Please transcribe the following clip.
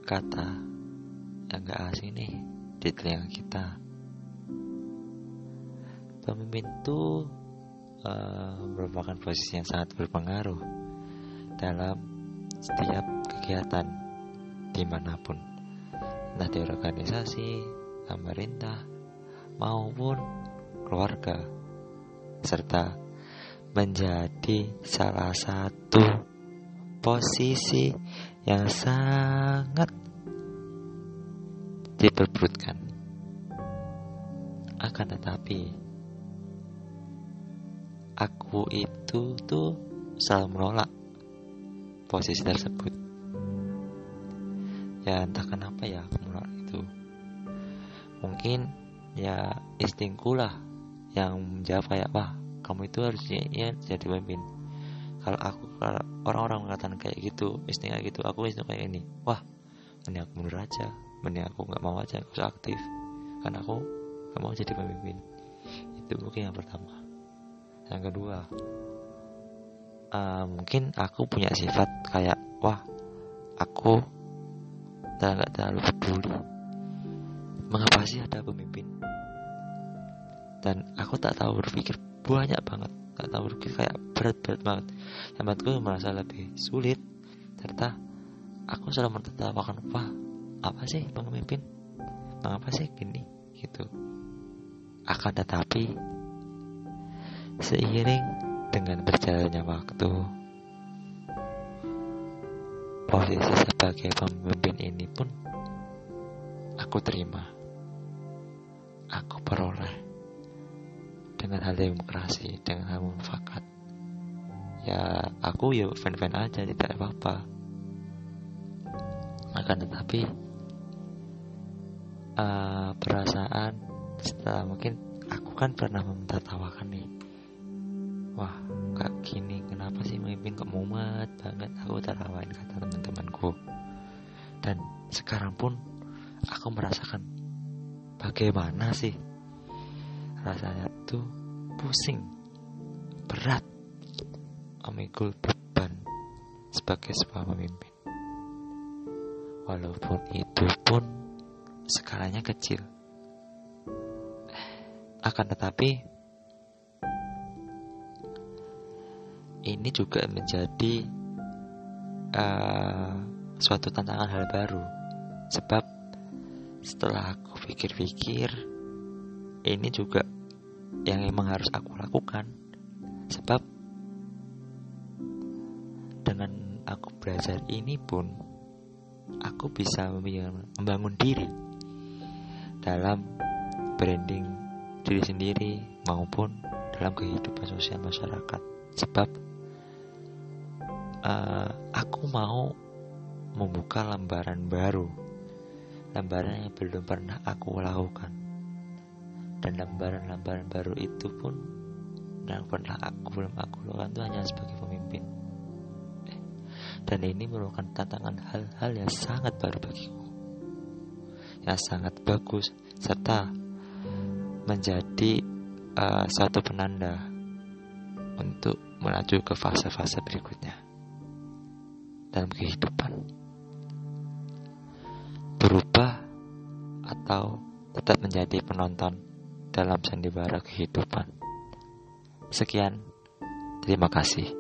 kata yang gak asing nih di telinga kita. Pemimpin itu merupakan posisi yang sangat berpengaruh dalam setiap kegiatan dimanapun, entah di organisasi, pemerintah, maupun keluarga, serta menjadi salah satu posisi yang sangat diperebutkan. Akan tetapi aku itu tuh selalu menolak posisi tersebut. Ya entah kenapa ya aku menolak itu. Mungkin ya instingku lah yang menjawab kayak, wah kamu itu harusnya ya jadi pemimpin. Kalau orang-orang mengatakan kayak gitu, insting kayak gitu, aku insting kayak ini, wah mending aku mundur aja, mending aku gak mau aja, aku aktif, karena aku gak mau jadi pemimpin. Itu mungkin yang pertama. Yang kedua, mungkin aku punya sifat kayak, wah aku gak terlalu peduli mengapa sih ada pemimpin. Dan aku tak tahu berpikir banyak banget, tak tahu berpikir kayak berat-berat banget. Yang buatku merasa lebih sulit, serta aku selalu mentertawakan, wah apa sih pemimpin, mengapa sih gini gitu. Akan tetapi seiring dengan berjalannya waktu, posisi sebagai pemimpin ini pun aku terima, aku peroleh dengan hal demokrasi, dengan hal mufakat. Ya aku ya fan-fan aja, tidak apa-apa. Akan tetapi perasaan setelah mungkin aku kan pernah mentertawakan nih, wah kayak gini, kenapa sih memimpin kok mumet banget, aku tertawain kata teman-temanku. Dan sekarang pun aku merasakan bagaimana sih rasanya tuh pusing, berat, memikul beban sebagai sebuah pemimpin. Walaupun itu pun skalanya kecil. Akan tetapi ini juga menjadi suatu tantangan hal baru. Sebab setelah aku pikir-pikir, ini juga yang memang harus aku lakukan. Sebab dengan aku belajar ini pun aku bisa membangun diri dalam branding diri sendiri maupun dalam kehidupan sosial masyarakat. Sebab aku mau membuka lembaran baru, lembaran yang belum pernah aku lakukan. Dan lembaran-lembaran baru itu pun yang belum aku lakukan itu hanya sebagai pemimpin. Dan ini merupakan tantangan hal-hal yang sangat baru bagiku, yang sangat bagus, serta menjadi satu penanda untuk melaju ke fase-fase berikutnya dalam kehidupan. Berubah atau tetap menjadi penonton dalam sandiwara kehidupan. Sekian, terima kasih.